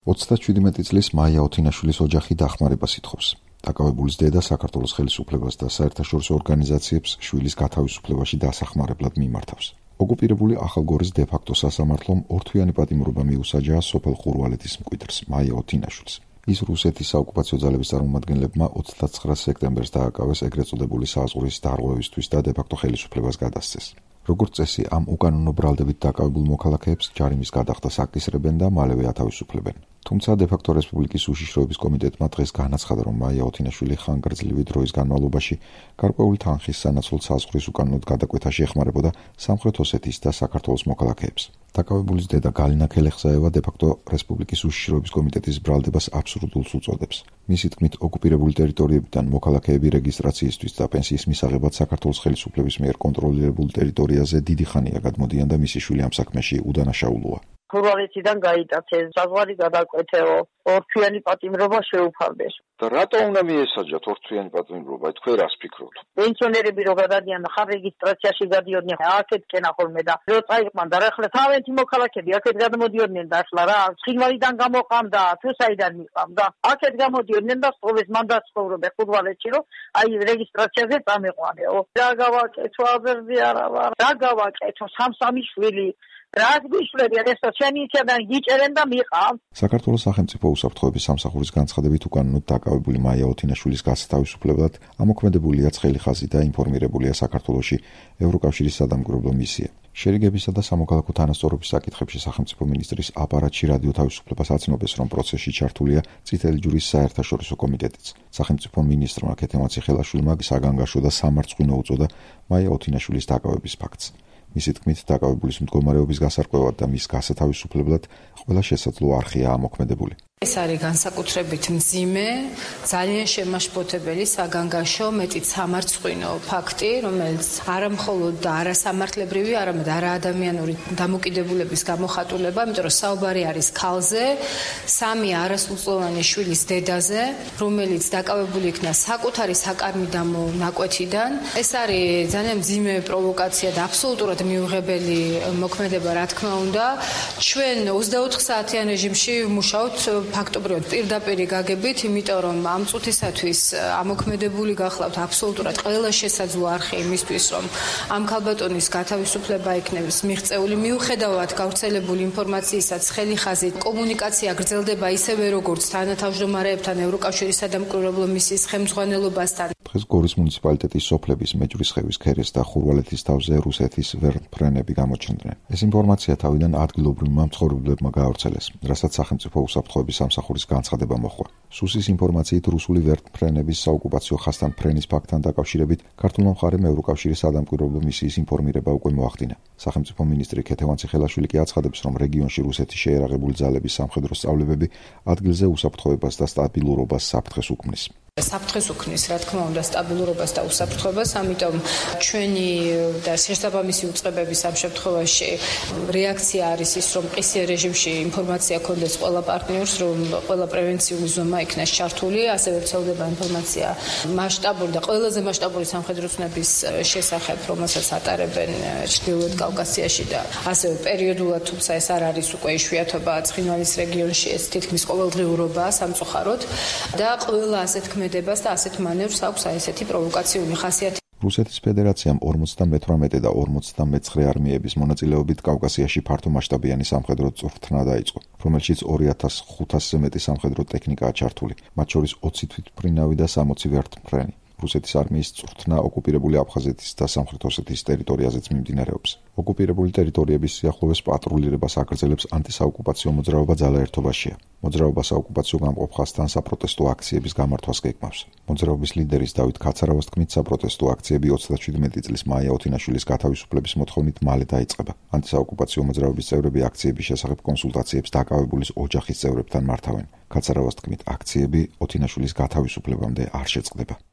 37 წლის მაია ოთინაშვილის ოჯახი დახმარებას ითხოვს. დაკავებულის დედა საქართველოს ხელისუფლებას და საერთაშორისო ორგანიზაციებს შვილის გათავისუფლებაში დასახმარებლად მიმართავს. ოკუპირებული ახალგორის დე-ფაქტო სასამართლომ ორთვიანი პატიმრობა მიუსაჯა სოფელ ხურვალეთის მკვიდრს მაია ოთინაშვილს. ის რუსეთის საოკუპაციო ძალების წარმომადგენლებმა 29 სექტემბერს დააკავეს ეგრეთ წოდებული საზღვრის დარღვევისთვის და დე-ფაქტო ხელისუფლებას გადასცეს. როგორც წესი, ამ უკანონო ბრალდებით დაკავებულ მოქალაქეებს ჯარიმის გადახდას აკისრებენ და მალევე ათავისუფლებენ. თუმცა დე-ფაქტო რესპუბლიკის უშიშროების კომიტეტმა დღეს განაცხადა, რომ მაია ოთინაშვილი ხანგრძლივი დროის განმავლობაში გარკვეული თანხის სანაცვლოდ საზღვრის უკანონოდ გადაკვეთაში ეხმარებოდა სამხრეთ ოსეთის და საქართველოს მოქალაქეებს. დაკავებულის დედა გალინა ქელეხსაევა დე-ფაქტო რესპუბლიკის უშიშროების კომიტეტის ბრალდებას აბსურდულს უწოდებს. მისი თქმით, ოკუპირებული ტერიტორიებიდან მოქალაქეები რეგისტრაციისთვის და პენსიის მისაღებად საქართველოს ხელისუფლების მიერ კონტროლირებულ ტერიტორიაზე დიდი ხანია გადმოდიან და მისი შვილი ამ საქმეში უდანაშაულოა. ხურვალეთიდან გაიტაცეს, საზღვარი გადაკვეთეო, ორთვიანი პატიმრობა შეუფარდეს. და რატო უნდა მიესაჯათ ორთვიანი პატიმრობა? თქვენ რას ფიქრობთ? პენსიონერები რო გადადიან ხარ რეგისტრაციაში გადიოდნენ, აქეთკენ ახოლმე და რო წაიყვან და ახლა თავენთი მოქალაქეები აქეთ გადმოდიოდნენ და ახლა რა, ცხინვალიდან გამოყამდა, თუ საიდან მიყამდა. აქეთ გამოდიოდნენ და სწორედ მან დაცხოვრობენ ხურვალეთში, რომ აი რეგისტრაციაზე წამეყვანეო. რა გავაკეთო, აბერდი არა ვარ. რა გავაკეთო, სამსამი შვილი. რას გვიშლებიან ესა შენი იქიდან გიჭერენ და მიყავ. საქართველოს სახელმწიფო უსაფრთხოების სამსახურის განცხადებით უკანონოდ დაკავებული მაია ოთინაშვილის გასათავისუფლებლად ამოქმედებულია ცხელი ხაზი და ინფორმირებულია საქართველოში ევროკავშირის სადამკვირვებლო მისია. შერიგებისა და სამოქალაქო თანასწორობის საკითხებში სახელმწიფო მინისტრის აპარატში რადიო თავისუფლებას აცნობს, რომ პროცესში ჩართულია წითელი ჯვრის საერთაშორისო კომიტეტიც. სახელმწიფო მინისტრმა ქეთემაციხელაშვილმა საგანგაშო და სამარცხვინო უწოდა მაია ოთინაშვილის დაკავების ფაქტს. მისი თქმით, დაკავებულის მდგომარეობის გასარკვევად და მის გასათავისუფლებლად ყველა შესაძლო არხია ამოქმედებული. ეს არის განსაკუთრებით მძიმე, ძალიან შემაშფოთებელი საგანგაშო, მეტიც სამარცხვინო ფაქტი, რომელიც არამხოლოდ და არასამართლებრივი, არამედ არაადამიანური დამოკიდებულების გამოხატულება, იმიტომ რომ საუბარი არის ქალზე, 3 არასრულწლოვანი შვილის დედაზე, რომელიც დაკავებული იქნა საკუთარი საკარმიდამო ნაკვეთიდან. ეს არის ძალიან მძიმე პროვოკაცია და აბსოლუტურად მიუღებელი მოქმედება, რა თქმა უნდა. ჩვენ 24 საათიან რეჟიმში ვმუშაობთ ფაქტობრივად პირდაპირ გაგებით, იმიტომ რომ ამ წუთისათვის ამოქმედებული გახლავთ აბსოლუტურად ყველა შესაძლო არხი იმისთვის, რომ ამ ქალბატონის გათავისუფლება იქნებს მიღწეული. მიუხედავად გავრცელებული ინფორმაციისა, ცხელი ხაზით კომუნიკაცია გრძელდება ისევე როგორც თანათავმჯდომარეებთან ევროკავშირის სადამკვირვებლო მისიის ხელმძღვანელობასთან. დღეს გორის მუნიციპალიტეტის სოფლების მეჯვრისხევის ქერეს და ხურვალეთის თავზე რუსეთის ვერტმფრენები გამოჩნდნენ. ეს ინფორმაცია თავიდან ადგილობრივმა მცხოვრებლებმა გაავრცელეს, რასაც სახელმწიფო უსაფრთხოების სამსახურის განცხადება მოჰყვა. სუსის ინფორმაციით რუსული ვერტმფრენების საოკუპაციო ხასთან ფრენის ფაქტთან დაკავშირებით ქართულმა მხარემ ევროკავშირის სადამკვირვებლო მისიის ინფორმირება უკვე მოახდინა. სახელმწიფო მინისტრი ქეთევანციხელაშვილი კი აცხადებს, რომ რეგიონში რუსეთის შეერაღებული ძალების სამხედრო სწავლებები ადგილზე უსაფრთხოებას და სტაბილურობას საფრთხეს უქმნის. საფრთხეს უქმნის, რა თქმა უნდა, სტაბილურობას და უსაფრთხოებას, ამიტომ ჩვენი და შესაბამისი უწყებების ამ შემთხვევაში რეაქცია არის ის, რომ ყისიერ რეჟიმში ინფორმაცია ქონდეს ყველა პარტნიორს, რომ ყველა პრევენციული ზომა იქნას ჩართული, ასევე ვრცელდება ინფორმაცია მასშტაბური და ყველაზე მასშტაბური სამხედრო ცნების შესახებ, რომელსაც ატარებენ ჩრდილოეთ კავკასიაში და ასევე პერიოდულად, თუმცა ეს არ არის უკვე იშვიათობა ცხინვალის რეგიონში, ეს თითქმის ყოველდღიურობაა სამწუხაროდ და ყველა ასეთ ქმედებას და ასეთ მანევრს აქვს აი ესეთი პროვოკაციული ხასიათი. რუსეთის ფედერაციამ 58 და 59 არმიების მონაწილეობით კავკასიაში ფართომასშტაბიანი სამხედრო წვრთნა დაიწყო, რომელშიც 2500-ზე მეტი სამხედრო ტექნიკაა ჩართული, მათ შორის 20 თვითმფრინავი და 60 ვერტმფრენი. რუსეთის არმიის წვრთნა ოკუპირებული აფხაზეთის და სამხრეთ ოსეთის ტერიტორიაზეც მიმდინარეობს. ოკუპირებული ტერიტორიების სიახლოვეს პატრულირებას აგრძელებს ანტისაოკუპაციო მოძრაობა ძალაერთობაშია. მოძრაობა საოკუპაციო გამყოფ ხაზთან საპროტესტო აქციების გამართვას გეგმავს. მოძრაობის ლიდერის დავით ქაცარავას თქმით, საპროტესტო აქციები 37 წლის მაია ოთინაშვილის გათავისუფლების მოთხოვნით მალე დაიწყება. ანტისაოკუპაციო მოძრაობის წევრები აქციების შესახებ კონსულტაციებს დაკავებულის ოჯახის წევრებთან მართავენ. ქაცარავას თქმით, აქციები ოთინაშვილის გათავისუფლებამდე არ შეწყდება.